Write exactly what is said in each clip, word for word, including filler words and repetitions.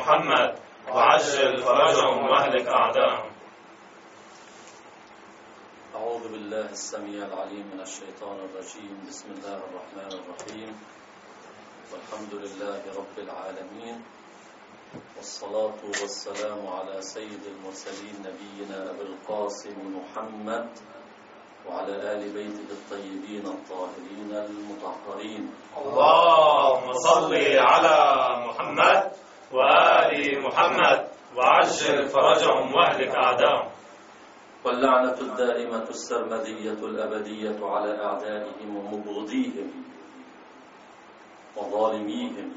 محمد وعجل فرجهم واهلك أعداءهم. أعوذ بالله السميع العليم من الشيطان الرجيم. بسم الله الرحمن الرحيم، والحمد لله رب العالمين، والصلاة والسلام على سيد المرسلين نبينا أبي القاسم محمد وعلى آل بيته الطيبين الطاهرين المطهرين. اللهم صل على محمد وآل محمد وعجل فرجهم واهلك أعداءهم. واللعنة الدائمة السرمدية الأبدية على أعدائهم ومبغضيهم وظالميهم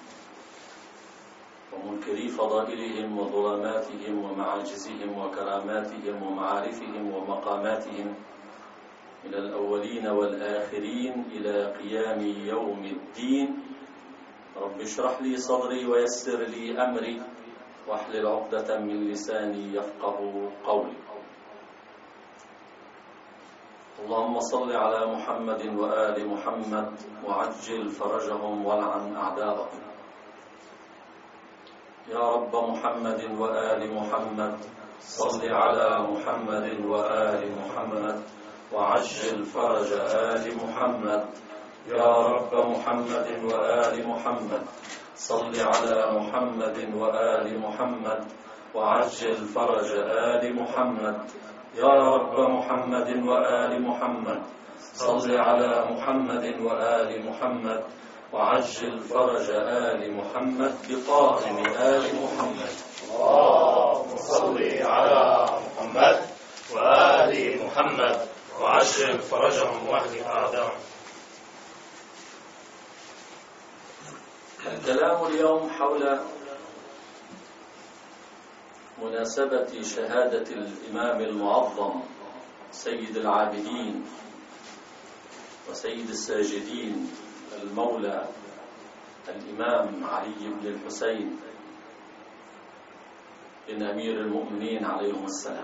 ومنكري فضائلهم وظلماتهم ومعاجزهم وكراماتهم ومعارفهم ومقاماتهم من الأولين والآخرين إلى قيام يوم الدين. رب اشرح لي صدري ويسر لي أمري واحلل عقدة من لساني يفقه قولي. اللهم صل على محمد وآل محمد وعجل فرجهم والعن أعداءهم. يا رب محمد وآل محمد صل على محمد وآل محمد وعجل فرج آل محمد. يا رب محمد وآل محمد صل على محمد وآل محمد وعجل فرج آل محمد. يا رب محمد وآل محمد صل على محمد وآل محمد وعجل فرج آل محمد بقائم آل محمد. اللهم صل على محمد وآل محمد وعجل فرجهم واهلك أعداءهم. الكلام اليوم حول مناسبة شهادة الإمام المعظم سيد العابدين وسيد الساجدين المولى الإمام علي بن الحسين بن أمير المؤمنين عليهم السلام.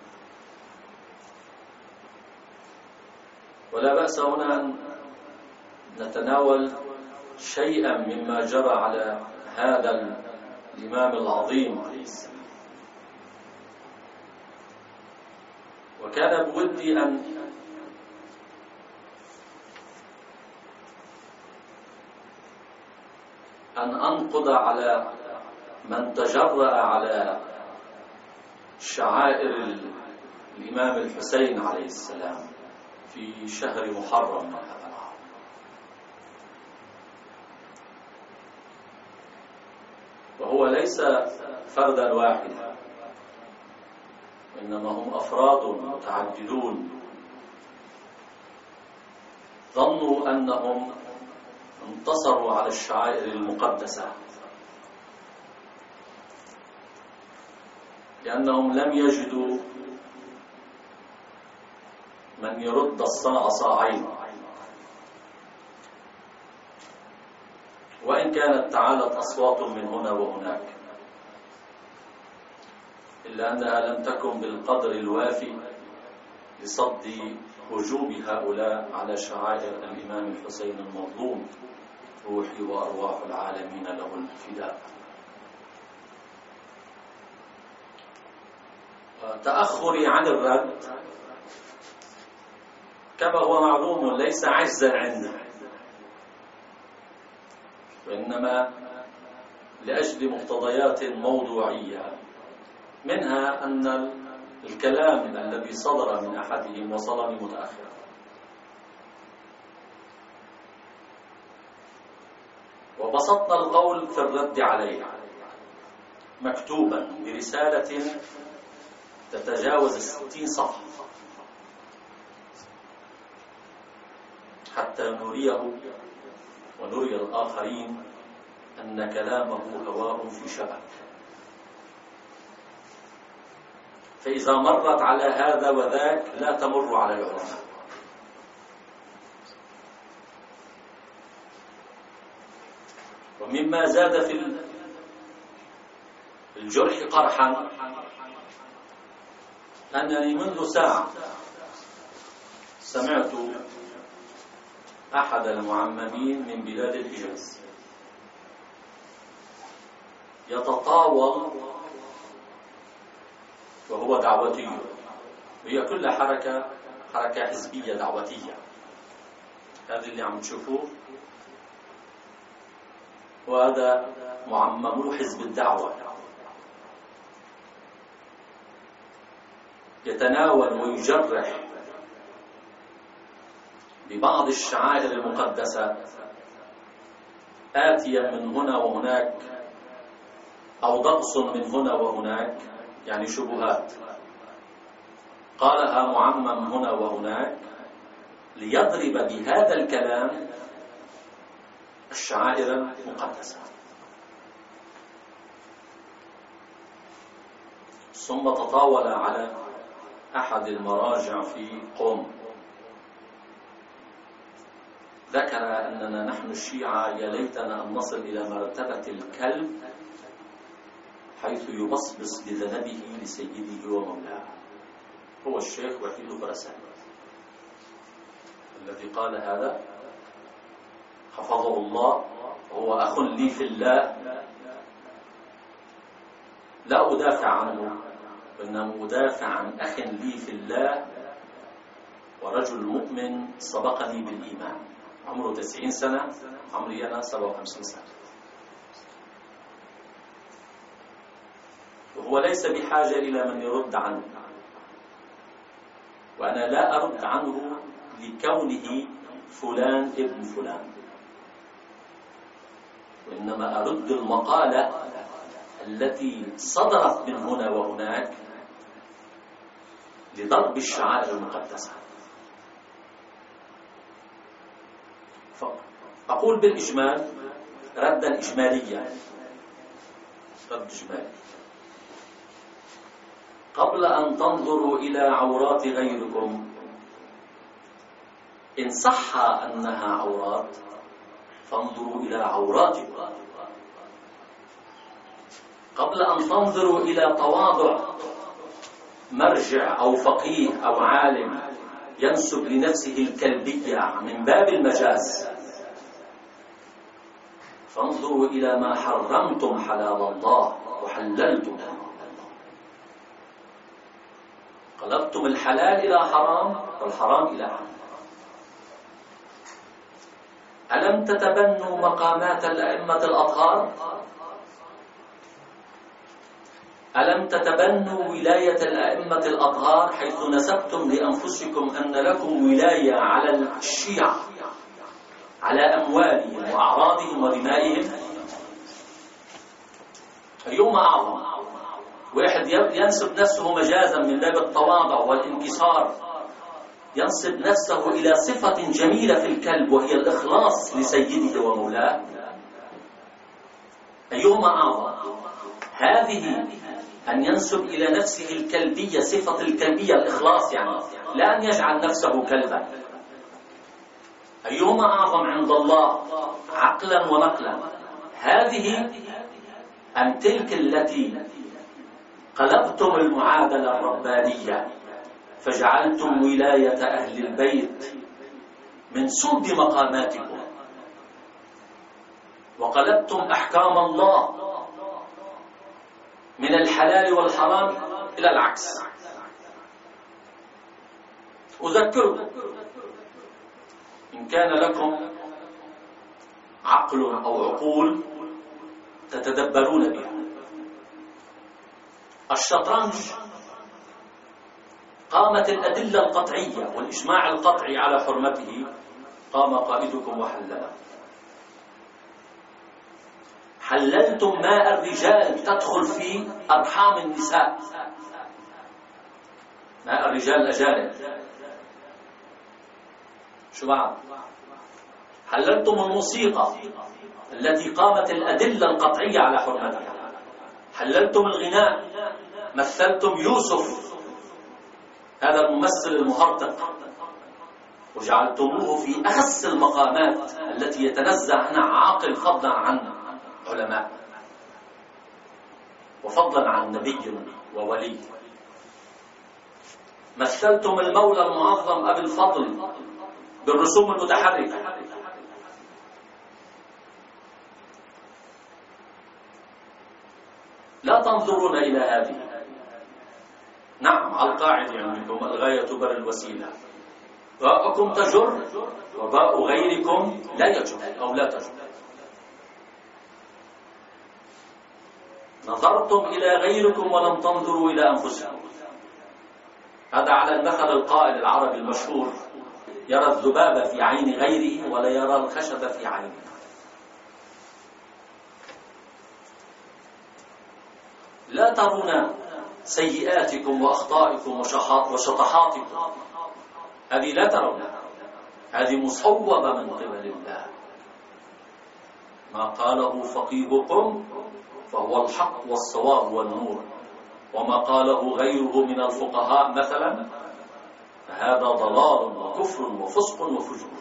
ولا بأس هنا أن نتناول شيئا مما جرى على هذا الإمام العظيم عليه السلام. وكان بودي أن أن أنقض على من تجرأ على شعائر الإمام الحسين عليه السلام في شهر محرم من هذا العام. وهو ليس فردا واحدا، إنما هم أفراد متعددون ظنوا أنهم انتصروا على الشعائر المقدسة، لأنهم لم يجدوا من يرد الصاع صاعين، وإن كانت تعالت أصوات من هنا وهناك، إلا أنها لم تكن بالقدر الوافي لصد هجوم هؤلاء على شعائر الإمام الحسين المظلوم روحي وأرواح العالمين له الفداء. تأخري عن الرد كما هو معلوم ليس عجزا عندي، وإنما لأجل مقتضيات موضوعية، منها أن الكلام الذي صدر من أحدهم وصلني متأخرا، وبسطنا القول في الرد عليه مكتوبا برسالة تتجاوز الستين صفحة حتى نريه ونري الآخرين أن كلامه هواء في شبك. فإذا مرت على هذا وذاك لا تمر على العلماء. ومما زاد في الجرح قرحا أنني منذ ساعة سمعت أحد المعممين من بلاد الحجاز يتطاول وهو دعوتي. هي كل حركة حركة حزبية دعوتية. هذا اللي عم تشوفوه، وهذا معممو حزب الدعوة، يتناول ويجرح ببعض الشعائر المقدسة آتيا من هنا وهناك، أو ضقص من هنا وهناك، يعني شبهات قالها معمم هنا وهناك ليضرب بهذا الكلام الشعائر المقدسة. ثم تطاول على أحد المراجع في قم، ذكر أننا نحن الشيعة يا ليتنا أن نصل إلى مرتبة الكلب حيث يبصبص بذنبه لسيده ومولاه. هو الشيخ وحيد برسان الذي قال هذا، حفظه الله، وهو أخ لي في الله، لا أدافع عنه، وإنما أدافع عن أخ لي في الله ورجل مؤمن سبقني بالإيمان. عمره تسعين سنة، عمري أنا سبعة وخمسين سنة، وهو ليس بحاجة إلى من يرد عنه، وأنا لا أرد عنه لكونه فلان ابن فلان، وإنما أرد المقالة التي صدرت من هنا وهناك لضرب الشعائر المقدسة. أقول بالإجمال ردا إجماليا، رد إجمالي، قبل أن تنظروا إلى عورات غيركم إن صح أنها عورات فانظروا إلى عوراتكم، قبل أن تنظروا إلى تواضع مرجع أو فقيه أو عالم ينسب لنفسه الكلبية من باب المجاز، فانظروا إلى ما حرمتم حلال الله وحللتم، قلبتم الحلال إلى حرام والحرام إلى حرام. ألم تتبنوا مقامات الأئمة الأطهار؟ ألم تتبنوا ولاية الأئمة الأطهار حيث نسبتم لأنفسكم أن لكم ولاية على الشيعة، على أموالهم وأعراضهم ودمائهم؟ أيهما أعظم؟ واحد ينسب نفسه مجازا من باب التواضع والانكسار، ينسب نفسه إلى صفة جميلة في الكلب وهي الإخلاص لسيده ومولاه. أيهما أعظم؟ هذه أن ينسب إلى نفسه الكلبية، صفة الكلبية الإخلاص، يعني لا أن يجعل نفسه كلبا. أيهما أعظم عند الله عقلا ونقلا؟ هذه أم تلك التي قلبتم المعادلة الربانية فجعلتم ولاية أهل البيت من صلب مقاماتكم، وقلبتم أحكام الله من الحلال والحرام إلى العكس؟ أذكركم إن كان لكم عقل أو عقول تتدبرون بها، الشطرنج قامت الأدلة القطعية والإجماع القطعي على حرمته، قام قائدكم وحلله. حللتم ماء الرجال تدخل في أرحام النساء، ماء الرجال الأجانب. شو بعد؟ حللتم الموسيقى التي قامت الأدلة القطعية على حرمتها. حللتم الغناء، مثلتم يوسف هذا الممثل المهرطق وجعلتموه في أخس المقامات التي يتنزه عنها عاقل فضلا عن علماء وفضلا عن نبي وولي. مثلتم المولى المعظم أبي الفضل بالرسوم المتحركة. لا تنظرون إلى هذه. نعم، على القاعدة عندكم الغاية تبر الوسيلة. باءكم تجر وباء غيركم لا يجر أو لا تجر. نظرتم إلى غيركم ولم تنظروا إلى أنفسكم. هذا على المثل القائل العربي المشهور: يرى الذباب في عين غيره ولا يرى الخشب في عينه. لا ترون سيئاتكم وأخطائكم وشطحاتكم، هذه لا ترونها، هذه مصوبة من قبل الله. ما قاله فقيهكم فهو الحق والصواب والنور، وما قاله غيره من الفقهاء مثلا فهذا ضلال وكفر وفسق وفجور.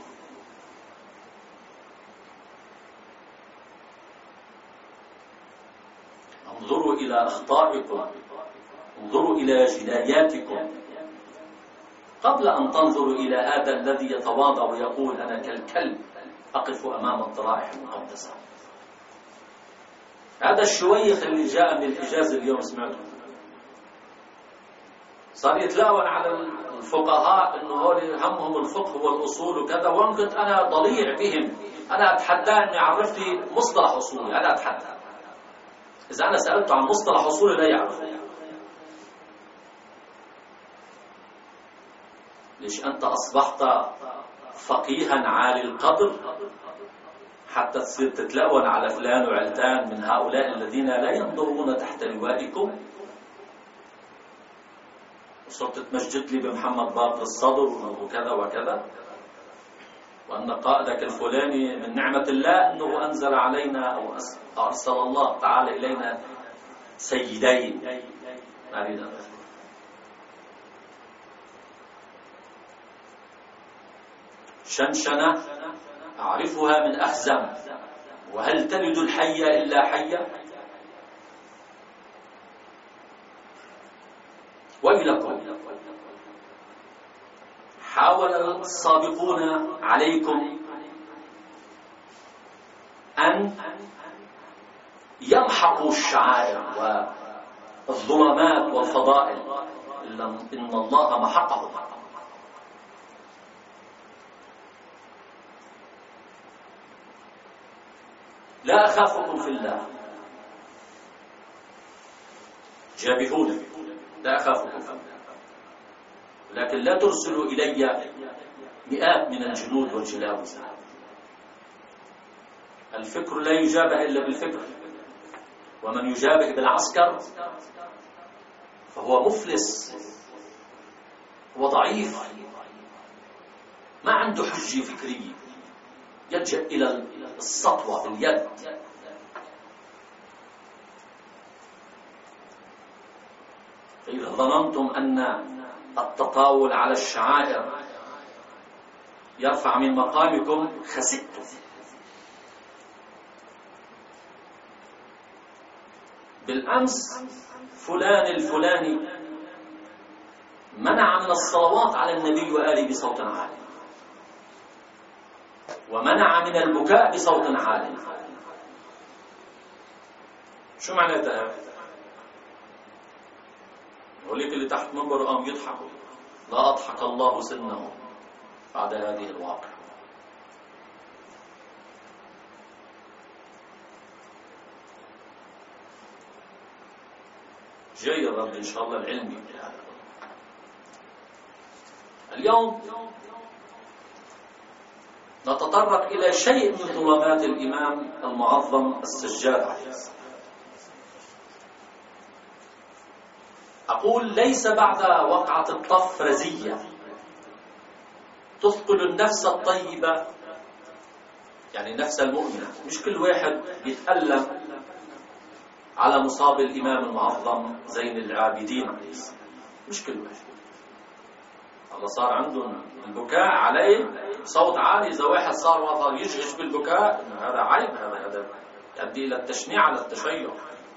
انظروا إلى أخطائكم، انظروا إلى جناياتكم قبل أن تنظروا إلى هذا الذي يتواضع ويقول أنا كالكلب أقف أمام الضرائح المقدسة. هذا الشويخ اللي جاء من الحجاز اليوم سمعته صار يتلاون على الفقهاء انه هول همهم الفقه والأصول وكذا، وان كنت أنا ضليع بهم. أنا أتحدى أن يعرف لي مصطلح أصولي، أنا أتحدى. إذا أنا سألته عن مصطلح أصولي لا يعرفه. ليش أنت أصبحت فقيها عالي القدر حتى تصير تتلون على فلان وعلتان من هؤلاء الذين لا ينظرون تحت لوائكم؟ وصرت تمجد لي بمحمد باقر الصدر وكذا وكذا، وأن قائدك الفلاني من نعمة الله أنه أنزل علينا أو أرسل الله تعالى إلينا سيدين. ما أريد أن أذكر. شنشنة أعرفها من أحزم، وهل تلد الحية إلا حية؟ ويلكم، حاول السابقون عليكم أن يمحقوا الشعائر والظلمات والفضائل، إن الله محقهم. لا أخافكم في الله، جابهوني، لا أخافكم في الله، لكن لا ترسلوا إلي مئات من الجنود والجلاوزة. الفكر لا يجابه إلا بالفكر، ومن يجابه بالعسكر فهو مفلس وضعيف، ما عنده حجة فكرية، يلجأ إلى السطوة باليد. فإذا ظننتم أن التطاول على الشعائر يرفع من مقامكم خسئتم. بالأمس فلان الفلاني منع من الصلوات على النبي وآله بصوت عالي، ومنع من البكاء بصوت عالي. شو معناتها؟ وليك اللي تحت منبر قام يضحكوا. لا أضحك الله سنهم بعد هذه الواقع. جاي الرب إن شاء الله العلمي بهذا. اليوم نتطرق إلى شيء من ظلمات الإمام المعظم السجاد عليه السلام. أقول ليس بعد وقعة الطف رزية تثقل النفس الطيبة، يعني النفس المؤمنة. مش كل واحد بيتألم على مصاب الإمام المعظم زين العابدين عليه السلام، مش كل واحد. الله صار عندهم البكاء عليه صوت عالي. إذا واحد صار وصار يجهش بالبكاء هذا عيب، هذا هذا يؤدي إلى التشنيع على التشيع.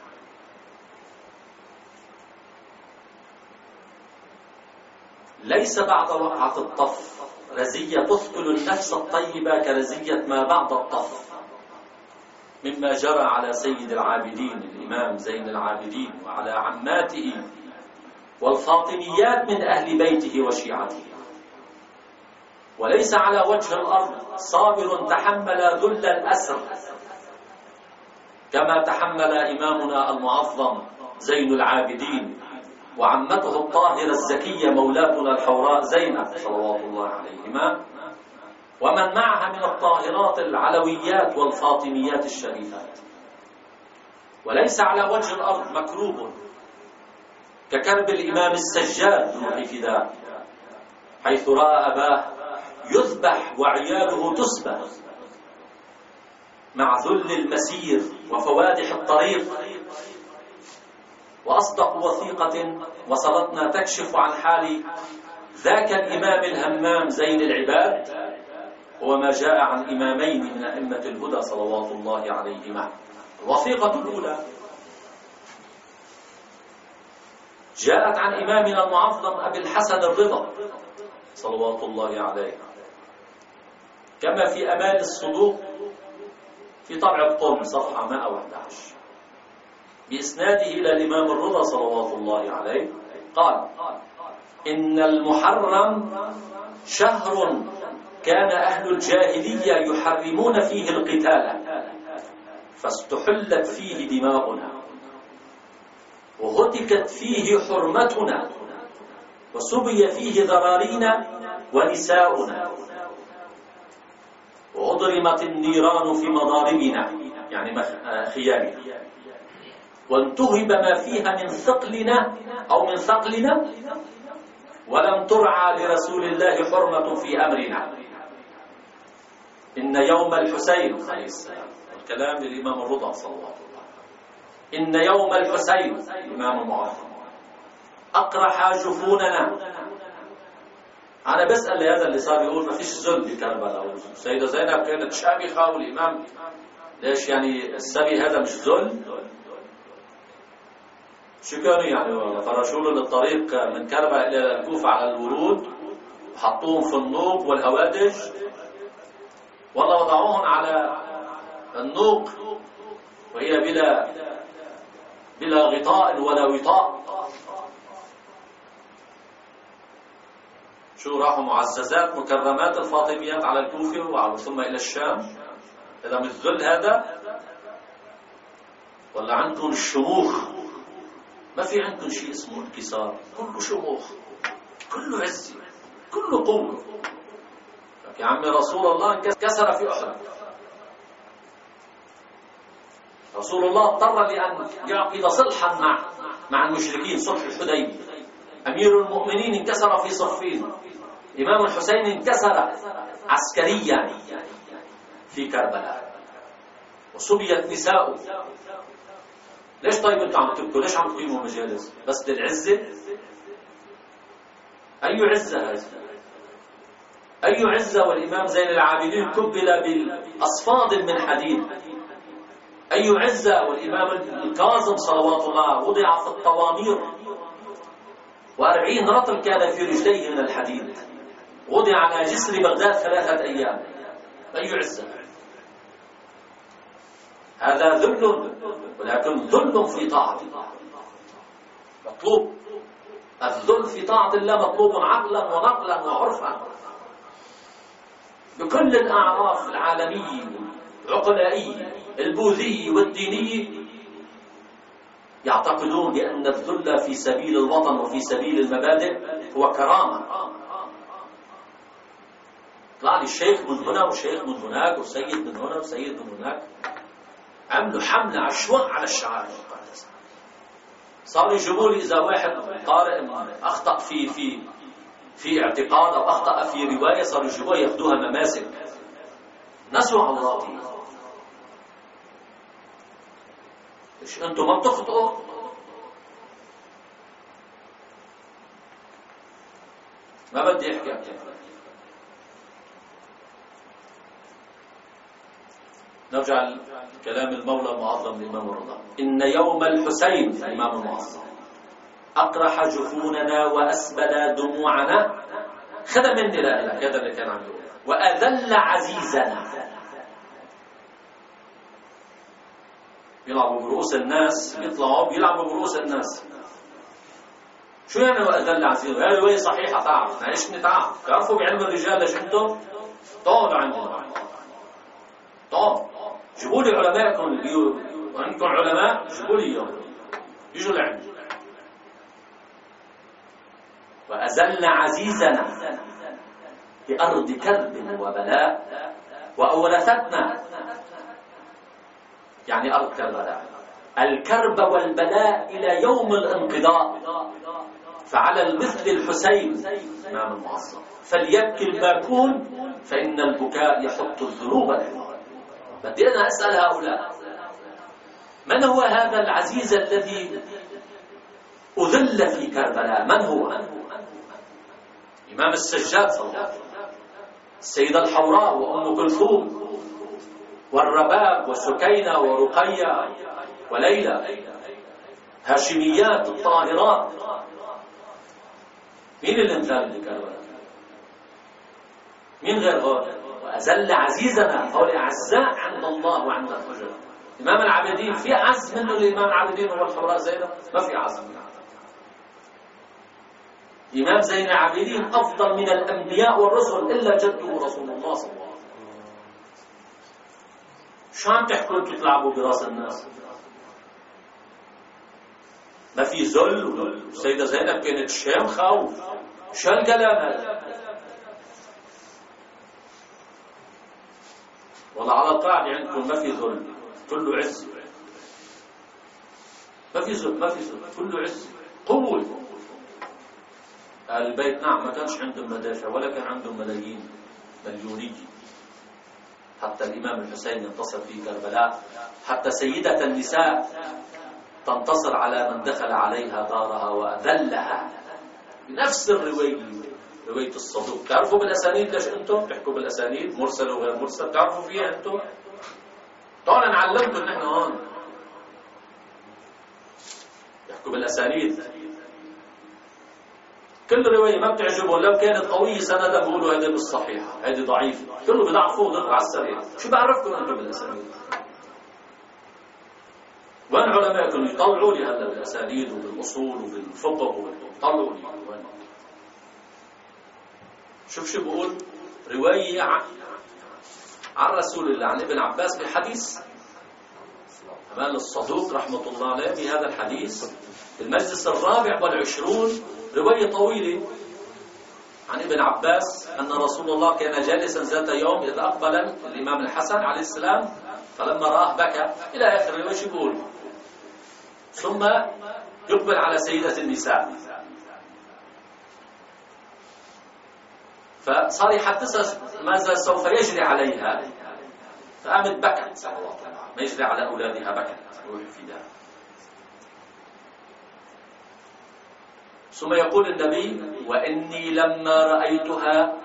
ليس بعد وقعة الطف رزية تثقل النفس الطيبة كرزية ما بعد الطف، مما جرى على سيد العابدين الإمام زين العابدين وعلى عماته والفاطميات من أهل بيته وشيعته، وليس على وجه الأرض صابر تحمل ذل الأسر كما تحمل إمامنا المعظم زين العابدين وعمته الطاهرة الزكية مولاتنا الحوراء زينب صلوات الله عليهما، ومن معها من الطاهرات العلويات والفاطميات الشريفات. وليس على وجه الأرض مكروب ككرب الإمام السجاد روحي فداه، حيث رأى أباه يذبح وعياله تسبح مع ذل المسير وفوادح الطريق. وأصدق وثيقة وصلتنا تكشف عن حال ذاك الإمام الهمام زين العباد هو ما جاء عن إمامين من أئمة الهدى صلوات الله عليهما. الوثيقة الأولى جاءت عن إمامنا المعظم أبي الحسن الرضا صلوات الله عليه، كما في أمال الصدوق في طبع الطم صفحة مئة وأحد عشر، بإسناده إلى الإمام الرضا صلوات الله عليه قال: إن المحرم شهر كان أهل الجاهلية يحرمون فيه القتال، فاستحلت فيه دماؤنا، وهتكت فيه حرمتنا، وسبي فيه ذرارينا ونساؤنا، وأضرمت النيران في مضاربنا يعني خيامنا، وانتهب ما فيها من ثقلنا أو من ثقلنا، ولم ترعى لرسول الله حرمة في أمرنا. إن يوم الحسين عليه السلام، الكلام للإمام الرضا صلى الله عليه وسلم، إن يوم الحسين الإمام المعظم أقرح جفوننا. أنا بسأل لهذا اللي صار يقول ما فيش ذل بكربلاء، السيدة زينب كانت شامخة والإمام ليش يعني السبي هذا مش ذل؟ شو كانوا يعني فرشوا له للطريق من كربلاء إلى الكوفة على الورود وحطوهم في النوق والهوادج، والله وضعوهم على النوق وهي بلا بلا غطاء ولا وطاء. شو راحوا معززات مكرمات الفاطميات على الكوفة ثم إلى الشام؟ إذا من الذل هذا؟ ولا عندكم الشموخ؟ ما في عندكم شيء اسمه انكسار، كله شموخ، كله عزة، كله قوة. يا عمي رسول الله كسر في أحد، رسول الله اضطر لأن يعقد صلحا مع مع المشركين، صلح الحديبية. أمير المؤمنين انكسر في صفين، إمام الحسين انكسر عسكريا في كربلاء، وسبيت نساؤه. ليش طيب انتم عم تبكوا؟ ليش عم تقيموا مجالس؟ بس للعزة؟ أي عزة هذه؟ أي عزة والإمام زين العابدين كبل بالأصفاد من حديد؟ أي عزة والإمام الكاظم صلوات الله وضع في الطوامير وأربعين رطل كان في رجليه من الحديد، وضع على جسر بغداد ثلاثة أيام. أي عزة؟ هذا ذل، ولكن ذل في طاعة الله مطلوب. الذل في طاعة الله مطلوب عقلا ونقلا وعرفا بكل الأعراف العالمية العقلائية البوذية والدينية. يعتقدون بأن الذل في سبيل الوطن وفي سبيل المبادئ هو كرامة. طلع لي الشيخ من هنا وشيخ من هناك وسيد من هنا وسيد من هناك، عملوا حملة عشواء على الشعائر المقدسة. صار يجيبوا لي إذا واحد قارئ أخطأ في في في اعتقاد أو أخطأ في رواية، صاروا يجيبوها ياخذوها مماسك. نسوا عوراتي. إيش أنتم ما بتخطئوا؟ ما بدي أحكي أكثر. نرجع لكلام المولى المعظم الإمام الرضا. إن يوم الحسين الإمام المعظم أقرح جفوننا وأسبل دموعنا، خذ مني لا إله هذا اللي كان عم يقول، وأذل عزيزنا. بيلعبوا برؤوس الناس، بيطلعوا بيلعبوا برؤوس الناس. شو يعني وأذل عزيز؟ هذه رواية صحيحة. تعرف معلش نتعب تعرفوا بعلم الرجال ليش انتم طول عندنا طول جيبوا لي علماءكم اللي بيقولوا وانتم علماء، جيبوا لي اياهم يجوا لعندي. وأذل عزيزنا بأرض كرب وبلاء وأورثتنا، يعني أرض كربلاء الكرب والبلاء إلى يوم الانقضاء، فعلى المثل الحسين إمام المعظم فليبكي الباكون فإن البكاء يحط الذنوب العظام. بدي أنا أسأل هؤلاء من هو هذا العزيز الذي أذل في كربلاء؟ من هو؟ إمام السجاد صلى الله عليه وسلم، السيدة الحوراء وأم كلثوم والرباب وسكينة ورقية وليلى، هاشميات الطاهرات. مين اللي انذل بكربلاء؟ مين غير هؤلاء؟ وأذل عزيزنا، هؤلاء أعزاء عند الله وعند الرجل. إمام العابدين في أعز منه الإمام العابدين هو الحوراء زينب؟ ما في أعز منه. إمام زين العابدين أفضل من الأنبياء والرسل إلا جده رسول الله صلى الله عليه وسلم. شو عم تحكوا انتوا تلعبوا براس الناس؟ ما في ذل. السيدة زينب كانت شامخة. شو هالكلام هذا؟ والله على القاعدة عندكم ما في ذل، كله عز. ما في ذل، ما في ذل، كله عز قوة. البيت نعم ما كانش عندهم مدافع ولا كان عندهم ملايين مليونية. حتى الإمام الحسين ينتصر في كربلاء، حتى سيدة النساء تنتصر على من دخل عليها دارها وأذلها. نفس الرواية، رواية الصدوق. تعرفوا بالأسانيد ليش أنتم تحكوا بالأسانيد مرسل وغير مرسل؟ تعرفوا فيها أنتم؟ طبعا نعلمكم نحن هون يحكوا بالأسانيد. كل رواية ما بتعجبهم لو كانت قوية سندا بيقولوا هذه مش صحيحة، هذه ضعيفة، كله بضعفوه ضد على السريع. شو بعرفكم أنتم بالأسانيد؟ وين علماءكم يطلعوا لي هلا بالأسانيد وبالأصول وبالفقه ويطلعوا لي وين؟ شوف شو بقول رواية عن رسول الله عن ابن عباس بحديث أمال الصدوق رحمة الله عليه بهذا الحديث المجلس الرابع والعشرون. رواية طويلة عن ابن عباس أن رسول الله كان جالسا ذات يوم إذ أقبل الإمام الحسن عليه السلام فلما رآه بكى إلى آخر الرواية. شو بقول؟ ثم يقبل على سيدة النساء فصار يحدثها ماذا سوف يجري عليها، فقامت بكت صلى الله عليه وسلم. ما يجري على أولادها بكت روح فيها. ثم يقول النبي وإني لما رأيتها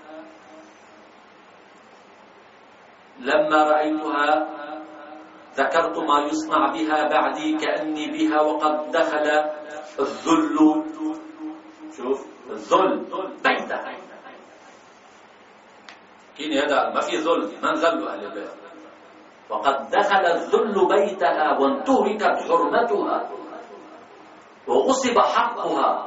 لما رأيتها ذكرت ما يصنع بها بعدي كأني بها وقد دخل الذل. شوف الذل بيتها. كيني هذا ما في ذل، من ذل أهل البيت؟ وقد دخل الذل بيتها وانتهكت حرمتها وغصب حقها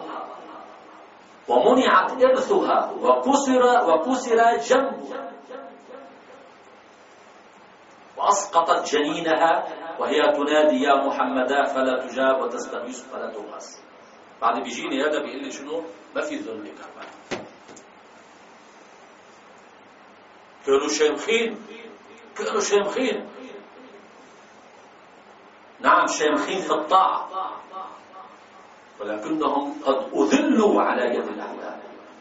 ومنعت إرثها وكسر وكسر جنبها وأسقطت جنينها وهي تنادي يا محمدا فلا تجاب وتستغيث فلا تغاث. بعد بيجيني هذا بيقول لي شنو؟ ما في ذل كمان. كانوا شامخين، كانوا شامخين. نعم شامخين في الطاعة ولكنهم قد أذلوا على يد الأعداء.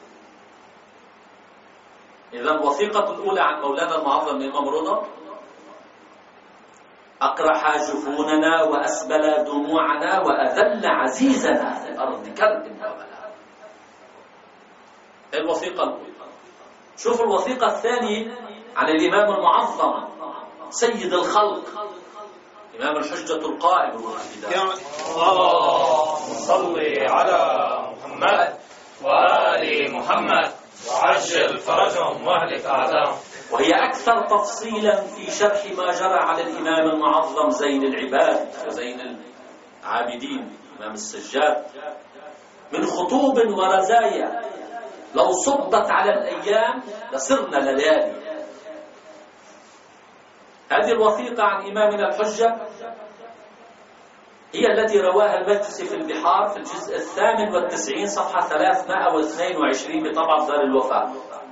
إذا الوثيقة الأولى عن مولانا المعظم الإمام رضا أقرح جفوننا وأسبل دموعنا وأذل عزيزنا في الأرض كرب وبلاء. الوثيقة الأولى. شوفوا الوثيقة الثانية عن الإمام المعظم سيد الخلق إمام الحجة القائم اللهم صل على محمد وآل محمد وعجل فرجهم واهلك أعداءهم. وهي أكثر تفصيلا في شرح ما جرى على الإمام المعظم زين العباد وزين العابدين إمام السجاد من خطوب ورزايا لو صبت على الأيام لصرنا ليالي. هذه الوثيقة عن إمامنا الحجة هي التي رواها المجلسي في البحار في الجزء الثامن والتسعين صفحة ثلاثمائة واثنين وعشرين بطبعة دار الوفاء،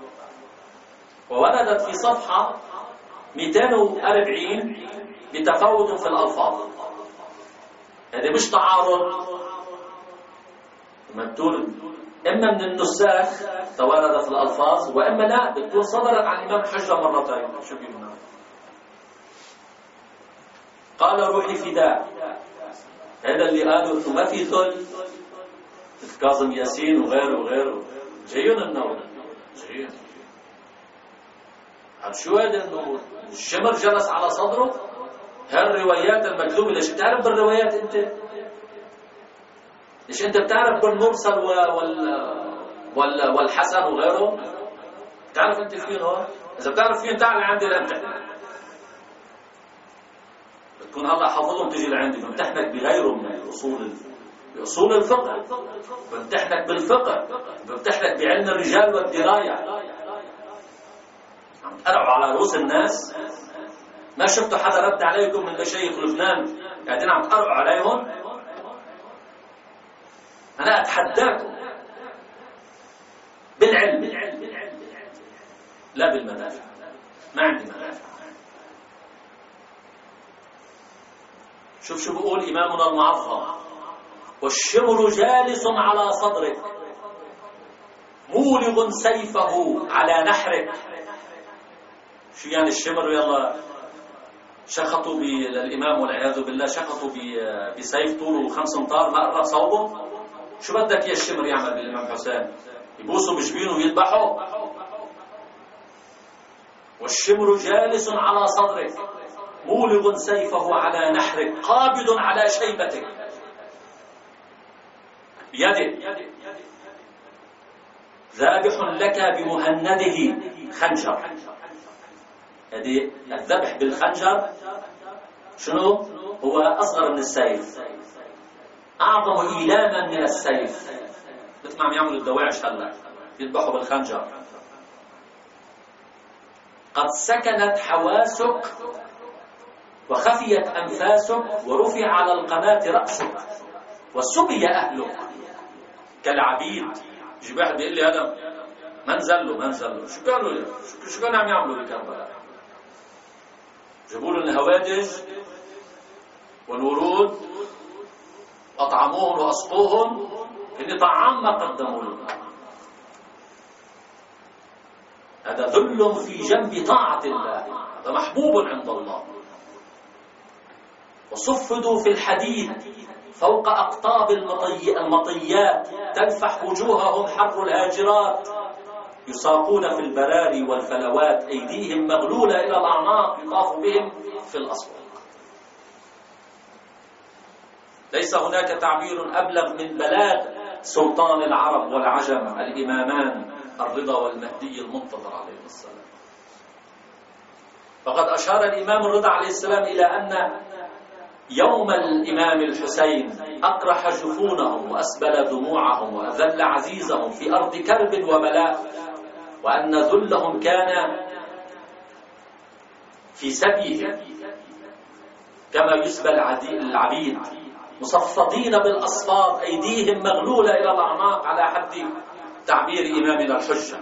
ووردت في صفحة مئتين وأربعين بتفاوت في الألفاظ. هذا مش تعارض، لما بتقول إما من النساخ توارد في الألفاظ وإما لا بتكون صدرت عن الإمام الحجة مرتين. شو بيقولنا؟ قال روحي فداء، هذا اللي قالوا ما في ثل كاظم ياسين وغيره وغيره جايون النور جايون. عم شو هذا انه الشمر جلس على صدره؟ هالروايات المكذوبه. ليش بتعرف بالروايات انت؟ ليش انت بتعرف بالمرسل وال وال والحسن وغيره؟ بتعرف انت فين هون؟ اذا بتعرف فين تعال عندي لامتحن. بتكون هلا حافظهم تجي لعندي بمتحنك بغيره من الاصول، باصول الفقه، بمتحنك بالفقه، بمتحنك بعلم الرجال والدرايه. عم تقرعوا على رؤوس الناس. ما شفتوا حدا رد عليكم من مشايخ لبنان قاعدين عم تقرعوا عليهم؟ انا اتحداكم بالعلم لا بالمنافع. ما عندي منافع. شوف شو بقول إمامنا المعظم: والشمر جالس على صدرك مولغ سيفه على نحرك. شو يعني الشمر؟ يلا شخطوا للإمام والعياذ بالله، شخطوا بسيف طوله خمس امتار ما قرب صوبه. شو بدك يا الشمر يعمل بالإمام حسين؟ يبوسوا بجبينه ويذبحوا؟ والشمر جالس على صدرك مولغ سيفه على نحرك قابض على شيبتك بيده ذابح لك بمهنده خنجر. هذه الذبح بالخنجر شنو؟ هو أصغر من السيف، أعظم إيلاما من السيف، مثل ما عم يعملوا الدواعش هلا يذبحوا بالخنجر. قد سكنت حواسك وخفيت أنفاسك ورفع على القناة رأسك وسبي أهلك كالعبيد. يجي واحد بيقول لي هذا منزل له منزل له شو كانوا شو كانوا عم يعملوا بكربلاء؟ جابوا له الهوادج والورود أطعموهم وأسقوهم، إن طعام ما قدموا له. هذا ذل في جنب طاعة الله، هذا محبوب عند الله. وصفدوا في الحديد فوق أقطاب المطيات تلفح وجوههم حر الهاجرات، يساقون في البراري والفلوات أيديهم مغلولة إلى الأعناق يطاف بهم في الأسواق. ليس هناك تعبير أبلغ من بلاغ سلطان العرب والعجم الإمامان الرضا والمهدي المنتظر عليه السلام. فقد أشار الإمام الرضا عليه السلام إلى أن يوم الإمام الحسين أقرح جفونهم وأسبل دموعهم وأذل عزيزهم في أرض كرب وبلاء، وأن ذلهم كان في سبيهم كما يسبى العبيد مصفدين بالأصفاد أيديهم مغلولة إلى الأعناق على حد تعبير إمامنا الحجة.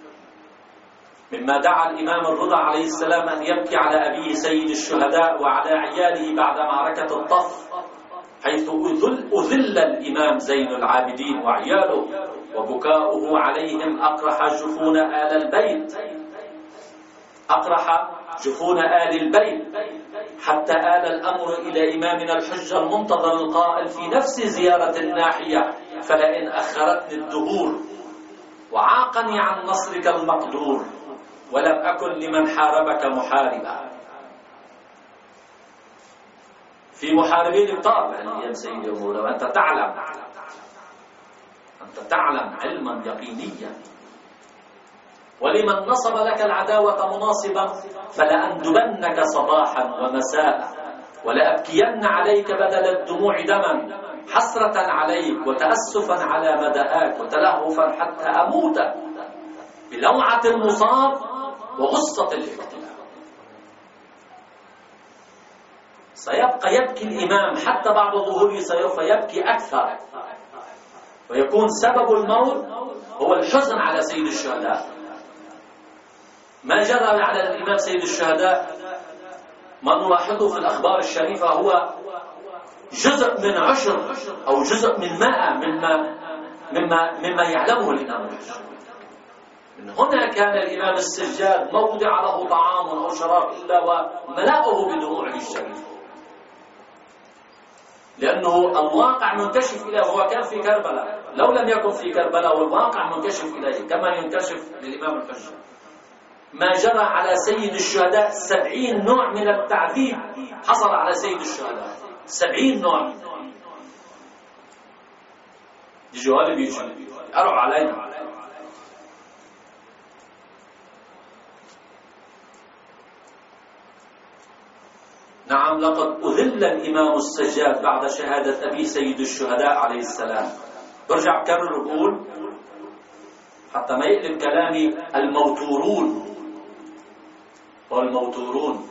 مما دعا الإمام الرضا عليه السلام أن يبكي على أبيه سيد الشهداء وعلى عياله بعد معركة الطف، حيث أذل, أذل الإمام زين العابدين وعياله، وبكاؤه عليهم أقرح جفون آل البيت أقرح جفون آل البيت حتى آل الأمر إلى إمامنا الحجة المنتظر القائل في نفس زيارة الناحية: فلئن أخرتني الدهور وعاقني عن نصرك المقدور ولم أكن لمن حاربك محاربا. في محاربين ابطال هالأيام سيدي ومولاي، وأنت تعلم أنت تعلم علما يقينيا ولمن نصب لك العداوة مناصبا فلأندبنك صباحا ومساء ولأبكين عليك بدل الدموع دما حسرة عليك وتأسفا على مدهاك وتلهفا حتى أموت بلوعة المصاب وغصة الاكتئاب. سيبقى يبكي الإمام حتى بعد ظهوره، سوف يبكي أكثر، ويكون سبب الموت هو الحزن على سيد الشهداء. ما جرى على الإمام سيد الشهداء ما نلاحظه في الأخبار الشريفة هو جزء من عشر أو جزء من مائة مما مما مما يعلمه الإمام الحجة. من هنا كان الإمام السجاد موضع له طعام أو شراب إلا وملأه بدموعه الشريفة، لأنه الواقع منكشف إليه. هو كان في كربلاء، لو لم يكن في كربلاء والواقع منكشف إليه كما ينكشف للإمام الحجة. ما جرى على سيد الشهداء سبعين نوع من التعذيب حصل على سيد الشهداء، سبعين نوع. يجوا هالي بيجوا يقروا علينا. نعم، لقد أذل الإمام السجاد بعد شهادة أبي سيد الشهداء عليه السلام. برجع بكرر بقول حتى ما يقلب كلامي الموتورون، هو الموتورون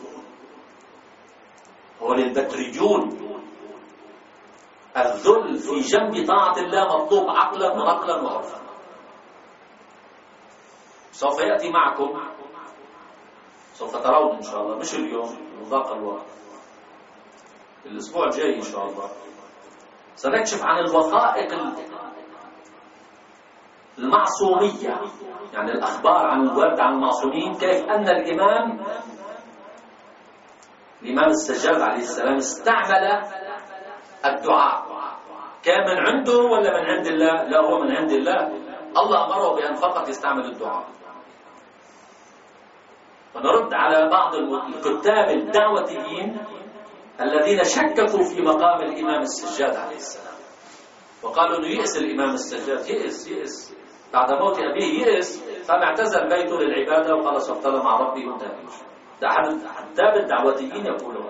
هو البتريجون. الذل في جنب طاعة الله مطلوب عقلا ونقلا وعرفا. سوف يأتي معكم، سوف ترون إن شاء الله، مش اليوم وضاق الوقت، الأسبوع الجاي إن شاء الله سنكشف عن الوثائق المعصومية، يعني الأخبار عن الوارد عن المعصومين، كيف أن الإمام الإمام السجاد عليه السلام استعمل الدعاء. كان من عنده ولا من عند الله؟ لا، هو من عند الله. الله أمره بأن فقط يستعمل الدعاء. ونرد على بعض الكتاب الدعوتيين الذين شككوا في مقام الإمام السجاد عليه السلام، وقالوا أنه يئس الإمام السجاد، يئس يئس بعد موت أبيه، يئس فما اعتزل بيته للعبادة وقال سأفتل مع ربي وانتهى. ده أحد الكتاب الدعوتيين يقولون.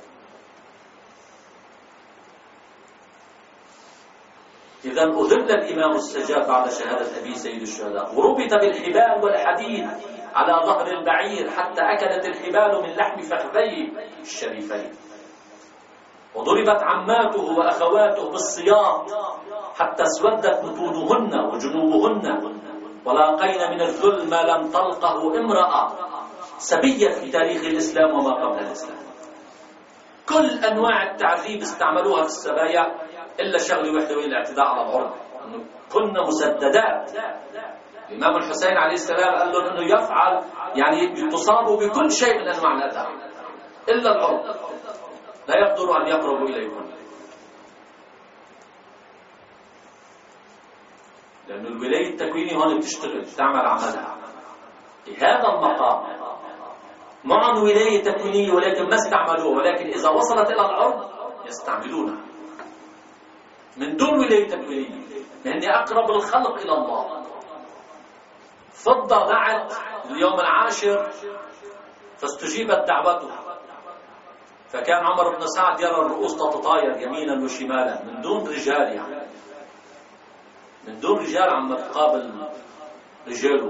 إذا أذل الإمام السجاد بعد شهادة أبي سيد الشهداء، وربط بالحبال والحديد على ظهر البعير حتى أكلت الحبال من لحم فخذيه الشريفين، وضربت عماته وأخواته بالسياط حتى اسودت بطونهن وجنوبهن، ولاقين من الذل ما لم تلقه امرأة سبية في تاريخ الإسلام وما قبل الإسلام. كل أنواع التعذيب استعملوها في السبايا إلا شغلة واحدة وهي الاعتداء على العرض، أنه كنا مسددات. الإمام الحسين عليه السلام قال لهم أنه يفعل يعني تصابوا بكل شيء من أنواع الأذى إلا العرض، لا يقدروا أن يقربوا إليكم، لأن الولاية التكويني هون بتشتغل تعمل عملها. في هذا المقام معهم ولاية تكوينية ولكن ما استعملوها، ولكن إذا وصلت إلى العرض يستعملونها. من دون ولاية تكوينية، لأن أقرب الخلق إلى الله. فضة دعت اليوم العاشر فاستجيبت دعوتها، فكان عمر بن سعد يرى الرؤوس تتطاير يمينا وشمالا من دون رجال، يعني من دون رجال عم تقابل رجاله.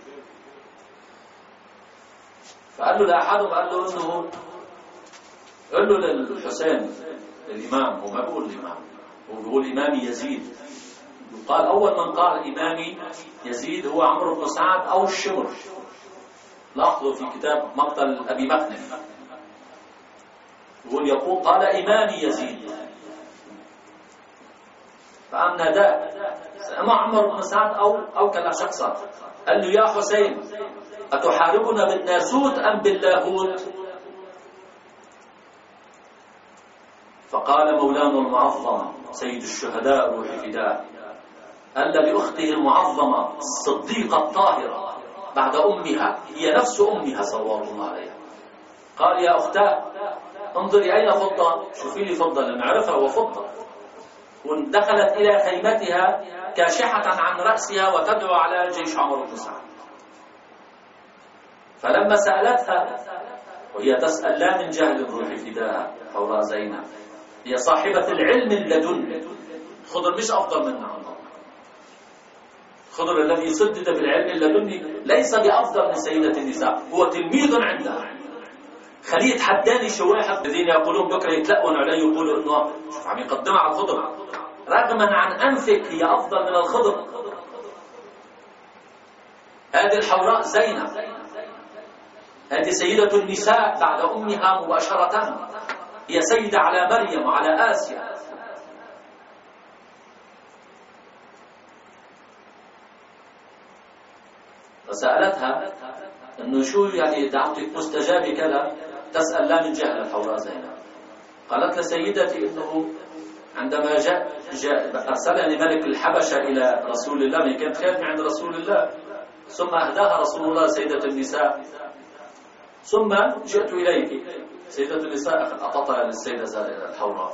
فقال له لأحدهم، قال له انه قال له للحسين الإمام، هو ما بيقول الإمام، هو بيقول إمامي يزيد. قال أول من قال إمامي يزيد هو عمرو بن سعد أو الشمر، لاحظوا في كتاب مقتل أبي مخنف يقول يقول قال إمامي يزيد. فقام ناداه سمع عمرو بن سعد أو أو كلا شخصا، قال له يا حسين أتحاربنا بالناسوت أم باللاهوت؟ فقال مولانا المعظم سيد الشهداء روح فداه قال لأخته المعظمة الصديقة الطاهرة بعد أمها، هي نفس أمها صلوات الله عليها، قال يا أختاه انظري أين فضة، شوفي لي فضة لنعرفها وفضة. ودخلت إلى خيمتها كاشحة عن رأسها وتدعو على جيش عمرو بن سعد. فلما سألتها وهي تسأل لا من جهل الروح فداها حوراء زينب، هي صاحبة العلم اللدني، خضر مش أفضل منها عند الله. خضر الذي سدد بالعلم اللدني ليس بأفضل من سيدة النساء، هو تلميذ عندها. خليه يتحداني شو واحد الذين يقولون بكره يتلقون علي يقولوا انه شوف عم يقدمها على الخضر، رغما عن انفك هي افضل من الخضر. هذه الحوراء زينب، هذه سيدة النساء بعد امها مباشرة، هي سيدة على مريم وعلى آسيا. فسألتها انه شو يعني دعوتك مستجاب كذا، تسأل لا من جهل الحوراء زينب. قالت لسيدتي انه عندما جاء, جاء ارسلني ملك الحبشة الى رسول الله، من كانت خادمة عند رسول الله، ثم اهداها رسول الله سيدة النساء، ثم جئت اليك. سيدة النساء اعطتها للسيدة الحوراء.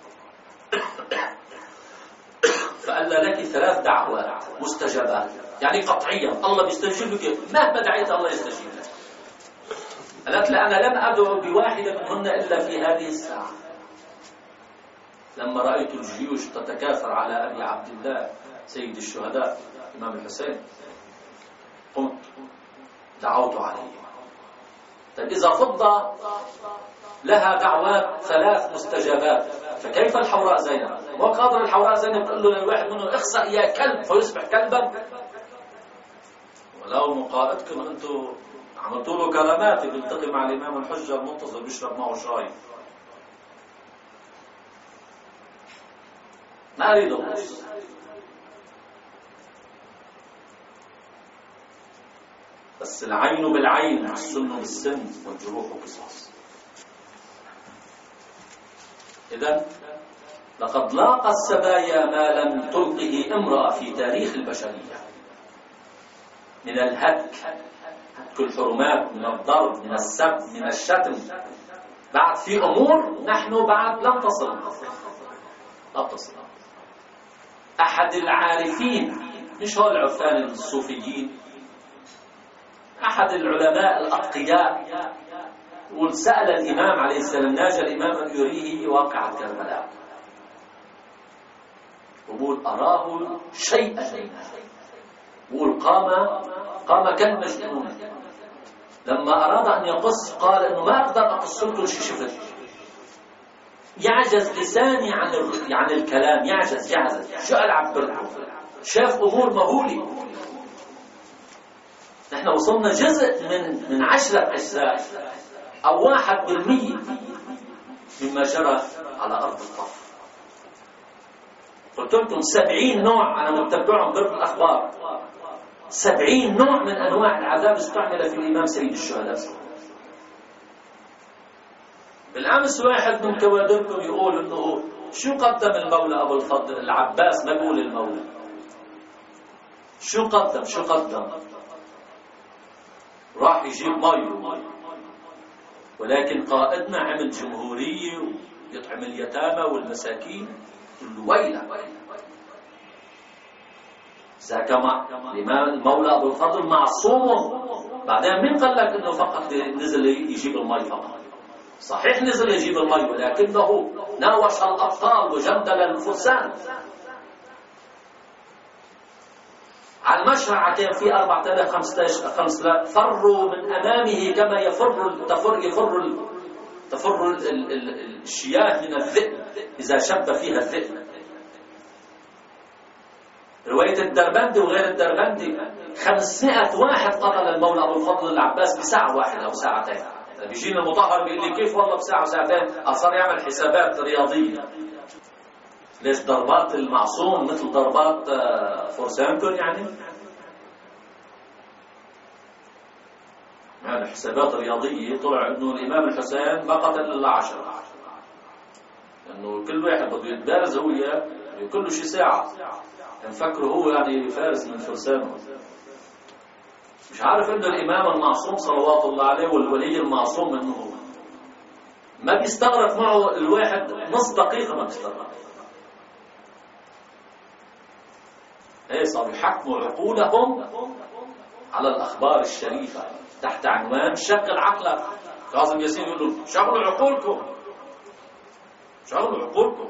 فقال لك ثلاث دعوات مستجابات، يعني قطعيا الله بيستجيب لك مهما دعيت الله يستجيب لك. قالت لا أنا لم أدعو بواحدة منهن إلا في هذه الساعة، لما رأيت الجيوش تتكاثر على أبي عبد الله سيد الشهداء إمام الحسين قمت دعوت عليه. طيب إذا فضة لها دعوات ثلاث مستجابات، فكيف الحوراء زينب؟ وقادر الحوراء زينب تقول له للواحد منهم اخسأ يا كلب فيصبح كلبا؟ ولو مقائدكم أنتم عملتوا له كرامات، بيلتقي مع الإمام الحجة المنتظر بيشرب معه شاي. ما أريد أقص، بس العين بالعين والسن بالسن والجروح قصاص. إذن لقد لاقى السبايا ما لم تلقه امرأة في تاريخ البشرية من الهتك، هتك الحرمات، من الضرب، من السب، من الشتم. بعد في أمور نحن بعد لم تصل لم تصل. أحد العارفين، مش هو العرفان الصوفيين، أحد العلماء الأتقياء يقول سأل الإمام عليه السلام، ناجى الإمام أن يريه واقعة كربلاء، يقول أراه شيئا، يقول قام قام كالمجنون. لما أراد أن يقص قال إنه ما أقدر أقص لكم شيء شفت، يعجز لساني عن عن الكلام، يعجز يعجز شو أعبركم. شاف أمور مهولة. نحن وصلنا جزء من من عشرة أجزاء أو واحد بالمية مما جرى على أرض الطرف. قلت لكم سبعين نوع أنا متبعهم ضمن الأخبار، سبعين نوع من أنواع العذاب استعمل في الإمام سيد الشهداء. بالأمس واحد من كوادركم يقول إنه شو قدم المولى أبو الفضل العباس، ما بقول المولى، شو قدم شو قدم راح يجيب مي، ولكن قائدنا عمل جمهورية ويطعم اليتامى والمساكين، كل ويلة. ذاك الإمام المولى أبو الفضل معصوم. بعدين من قال لك إنه فقط نزل يجيب المي فقط؟ صحيح نزل يجيب المي، ولكنه ناوش الأبطال وجندل الفرسان. على المشرعة كان في أربعة آلاف خمسة آلاف فروا من أمامه كما يفر تفر يفر تفر ال ال ال الشياه من الذئب إذا شب فيها الذئب. رواية الدربندي وغير الدربندي خمسمائة واحد قتل المولى أبو الفضل العباس بساعة واحدة أو ساعتين. بيجينا المطهر بيقول لي كيف والله بساعة وساعتين؟ أصار يعمل حسابات رياضية. ليش ضربات المعصوم مثل ضربات فرسانكم يعني؟ يعني حسابات رياضية. طلع إنه الإمام الحسين ما قتل إلا عشرة، لأنه كل واحد بده يتبارز هو وياه كله شي ساعة، نفكره هو يعني فارس من فرسانه. مش عارف إنه الإمام المعصوم صلوات الله عليه والولي المعصوم إنه ما بيستغرق معه الواحد نص دقيقة، ما بيستغرق. ايه صاروا يحكموا عقولهم على الأخبار الشريفة. تحت عنوان شغل عقلك. كاظم ياسين يقول له شغلوا عقولكم، شغلوا عقولكم.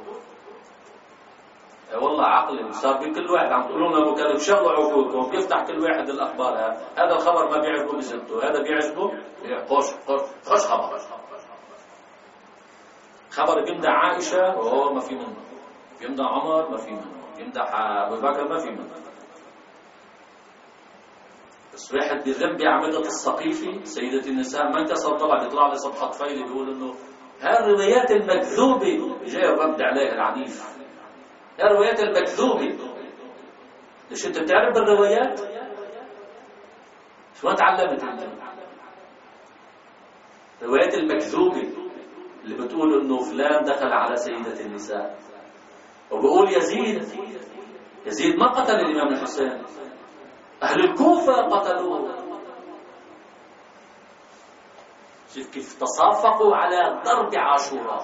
والله عقل صار بكل واحد عم تقولوا لنا مكلف شغلوا عقولكم، بيفتح كل واحد الاخبار. هذا الخبر ما بيعجبه بزبطه، هذا بيعجبه قش قش قش خبر. خبر بيمدح عائشه اوه ما في منه، بيمدح عمر ما في منه، بيمدح ابو بكر ما في منه. بس واحد بيرم بعمدة السقيفي سيدة النساء ما انكسر طلع بيطلع لي صفحة طفيلة بيقول انه هالروايات المكذوبة. جاي الرد عليه العنيف، هالروايات المكذوبة. ليش انت بتعرف بالروايات؟ شو ما تعلمت انت؟ الروايات المكذوبة اللي بتقول انه فلان دخل على سيدة النساء، وبقول يزيد يزيد ما قتل الامام الحسين، أهل الكوفة قتلوه. شوف كيف تصافقوا على ضرب عاشوراء.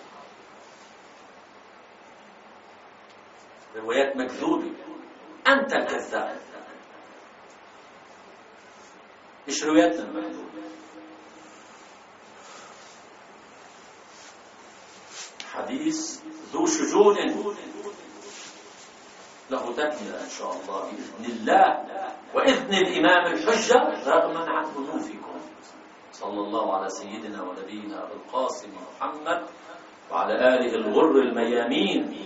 روايات مكذوبة، أنت الكذاب، مش رواياتنا المكذوبة. حديث ذو شجون له تكملة إن شاء الله بإذن الله وإذن الإمام الحجة رغما عن أنوفكم. صلى الله على سيدنا ونبينا القاسم محمد وعلى آله الغر الميامين.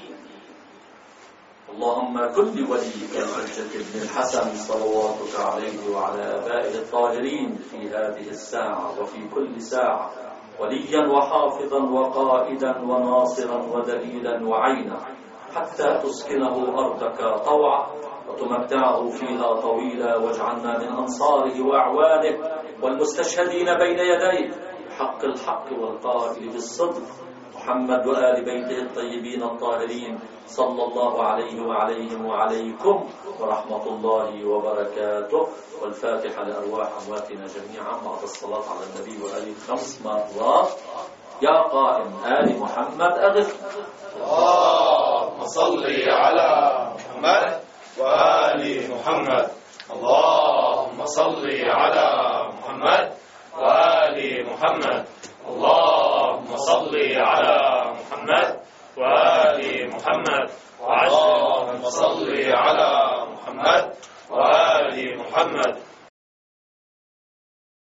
اللهم كن لوليك الحجة بن الحسن صلواتك عليه وعلى آبائه الطاهرين في هذه الساعة وفي كل ساعة وليا وحافظا وقائدا وناصرا ودليلا وعينا، حتى تسكنه أرضك طوعا وتمتعه فيها طويلا، واجعلنا من أنصاره وأعوانه والمستشهدين بين يديه حق الحق والقائل بالصدق محمد وآل بيته الطيبين الطاهرين صلى الله عليه وعليهم وعليكم ورحمة الله وبركاته. والفاتحة لأرواح أمواتنا جميعا بعد الصلاة على النبي وآله خمس مرات. يا قائم آل محمد أغث. اللهم صل على محمد وآل محمد. اللهم صل على محمد وآل محمد. اللهم صل على محمد وآل محمد. اللهم صل على محمد وآل محمد.